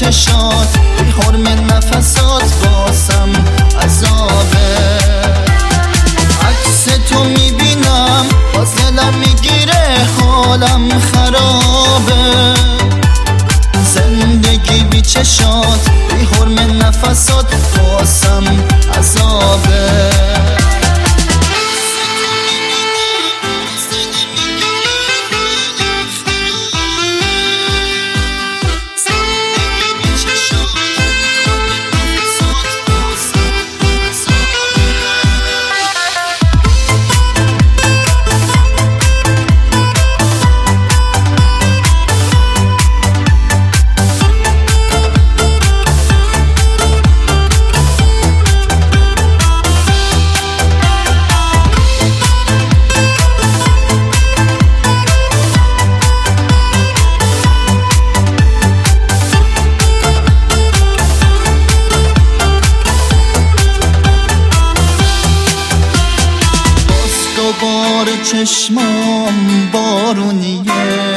چشات بی حرم نفسات واسم عذابه. عکس تو میبینم باز دلم میگیره حالم خرابه. زندگی بی چشات بی حرم نفسات واسم عذابه. دوباره چشمام بارونیه.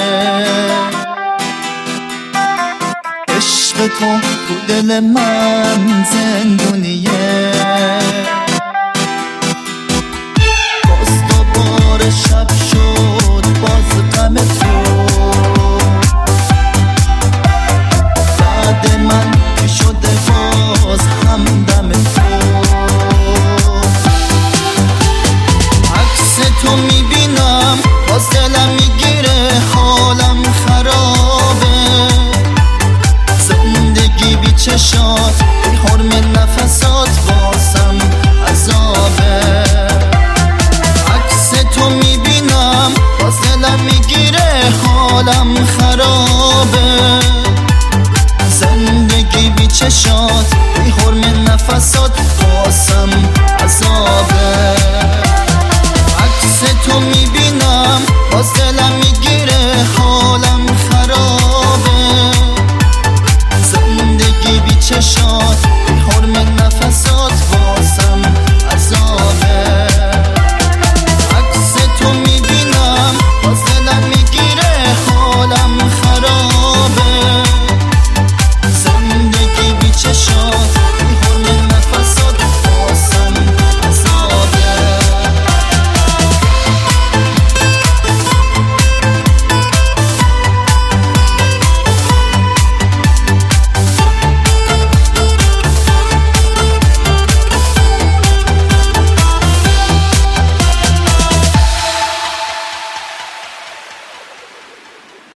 عشق تو دل من زندونیه. باز دوباره شب شد باز غم تو. بعد من که شده باز همدم تو. تو میبینم باز دلم میگیره حالم خرابه. زندگی بی چشات بی حرم نفسات واسم عذابه. عکس تو میبینم باز دلم میگیره حالم خرابه. زندگی بی چشات